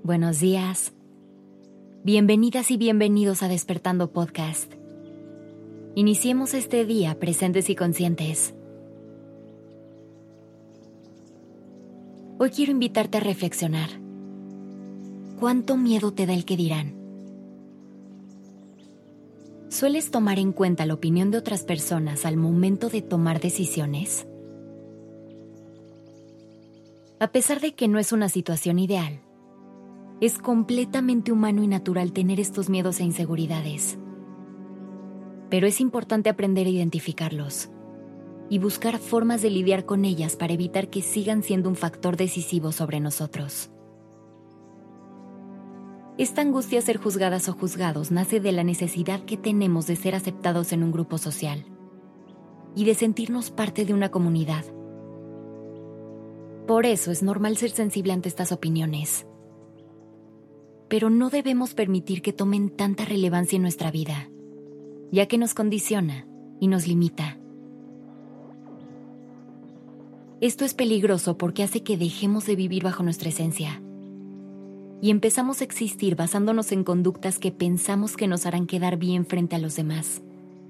buenos días. Bienvenidas y bienvenidos a Despertando Podcast. Iniciemos este día presentes y conscientes. Hoy quiero invitarte a reflexionar. ¿Cuánto miedo te da el que dirán? ¿Sueles tomar en cuenta la opinión de otras personas al momento de tomar decisiones? A pesar de que no es una situación ideal, es completamente humano y natural tener estos miedos e inseguridades. Pero es importante aprender a identificarlos y buscar formas de lidiar con ellas para evitar que sigan siendo un factor decisivo sobre nosotros. Esta angustia a ser juzgadas o juzgados nace de la necesidad que tenemos de ser aceptados en un grupo social y de sentirnos parte de una comunidad. Por eso es normal ser sensible ante estas opiniones. Pero no debemos permitir que tomen tanta relevancia en nuestra vida, ya que nos condiciona y nos limita. Esto es peligroso porque hace que dejemos de vivir bajo nuestra esencia y empezamos a existir basándonos en conductas que pensamos que nos harán quedar bien frente a los demás.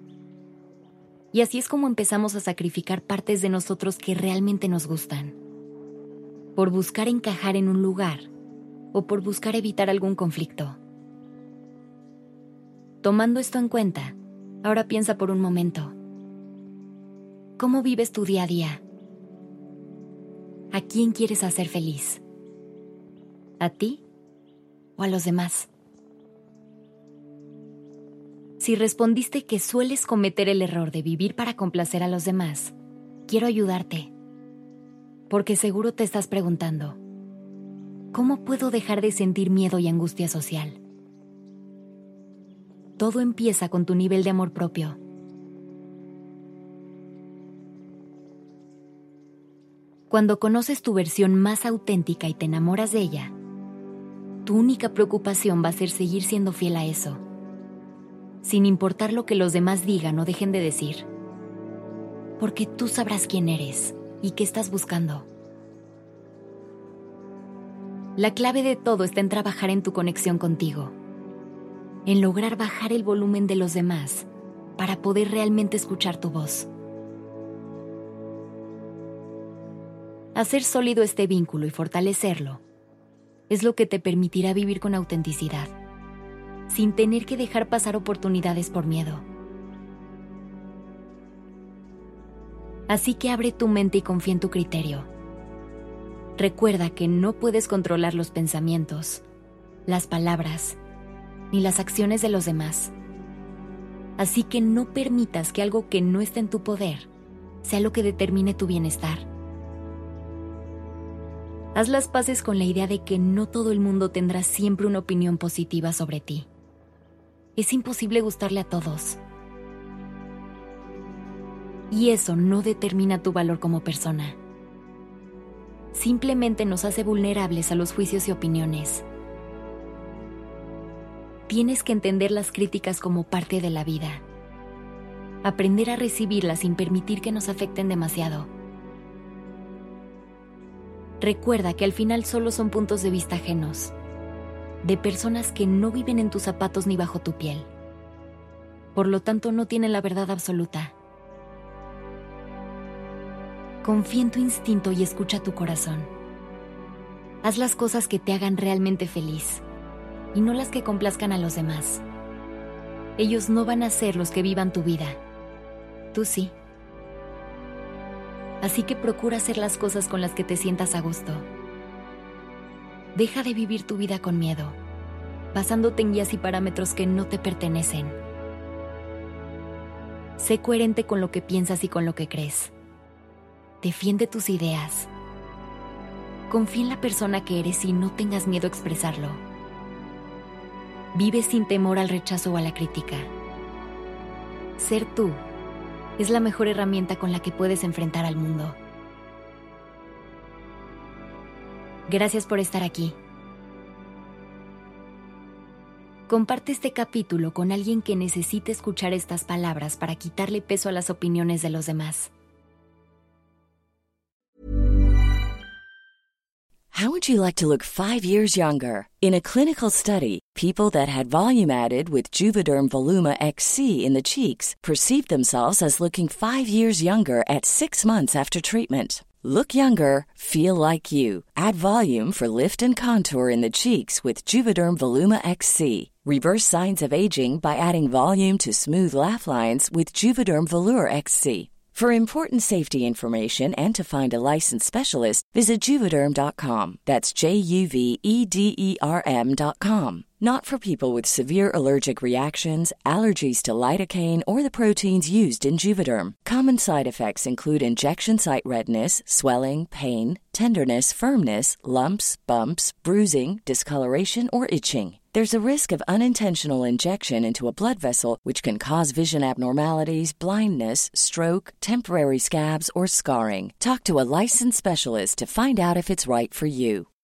Y así es como empezamos a sacrificar partes de nosotros que realmente nos gustan, por buscar encajar en un lugar o por buscar evitar algún conflicto. Tomando esto en cuenta, ahora piensa por un momento. ¿Cómo vives tu día a día? ¿A quién quieres hacer feliz? ¿A ti o a los demás? Si respondiste que sueles cometer el error de vivir para complacer a los demás, quiero ayudarte. Porque seguro te estás preguntando, ¿cómo puedo dejar de sentir miedo y angustia social? Todo empieza con tu nivel de amor propio. Cuando conoces tu versión más auténtica y te enamoras de ella, tu única preocupación va a ser seguir siendo fiel a eso, sin importar lo que los demás digan o dejen de decir. Porque tú sabrás quién eres y qué estás buscando. La clave de todo está en trabajar en tu conexión contigo, en lograr bajar el volumen de los demás para poder realmente escuchar tu voz. Hacer sólido este vínculo y fortalecerlo es lo que te permitirá vivir con autenticidad, sin tener que dejar pasar oportunidades por miedo. Así que abre tu mente y confía en tu criterio. Recuerda que no puedes controlar los pensamientos, las palabras, ni las acciones de los demás. Así que no permitas que algo que no está en tu poder sea lo que determine tu bienestar. Haz las paces con la idea de que no todo el mundo tendrá siempre una opinión positiva sobre ti. Es imposible gustarle a todos. Y eso no determina tu valor como persona. Simplemente nos hace vulnerables a los juicios y opiniones. Tienes que entender las críticas como parte de la vida. Aprender a recibirlas sin permitir que nos afecten demasiado. Recuerda que al final solo son puntos de vista ajenos, de personas que no viven en tus zapatos ni bajo tu piel. Por lo tanto, no tienen la verdad absoluta. Confía en tu instinto y escucha tu corazón. Haz las cosas que te hagan realmente feliz y no las que complazcan a los demás. Ellos no van a ser los que vivan tu vida. Tú sí. Así que procura hacer las cosas con las que te sientas a gusto. Deja de vivir tu vida con miedo, basándote en guías y parámetros que no te pertenecen. Sé coherente con lo que piensas y con lo que crees. Defiende tus ideas. Confía en la persona que eres y no tengas miedo a expresarlo. Vive sin temor al rechazo o a la crítica. Ser tú es la mejor herramienta con la que puedes enfrentar al mundo. Gracias por estar aquí. Comparte este capítulo con alguien que necesite escuchar estas palabras para quitarle peso a las opiniones de los demás. How would you like to look 5 years younger? In a clinical study, people that had volume added with Juvederm Voluma XC in the cheeks perceived themselves as looking 5 years younger at 6 months after treatment. Look younger, feel like you. Add volume for lift and contour in the cheeks with Juvederm Voluma XC. Reverse signs of aging by adding volume to smooth laugh lines with Juvederm Volure XC. For important safety information and to find a licensed specialist, visit Juvederm.com. That's JUVEDERM.com. Not for people with severe allergic reactions, allergies to lidocaine, or the proteins used in Juvederm. Common side effects include injection site redness, swelling, pain, tenderness, firmness, lumps, bumps, bruising, discoloration, or itching. There's a risk of unintentional injection into a blood vessel, which can cause vision abnormalities, blindness, stroke, temporary scabs, or scarring. Talk to a licensed specialist to find out if it's right for you.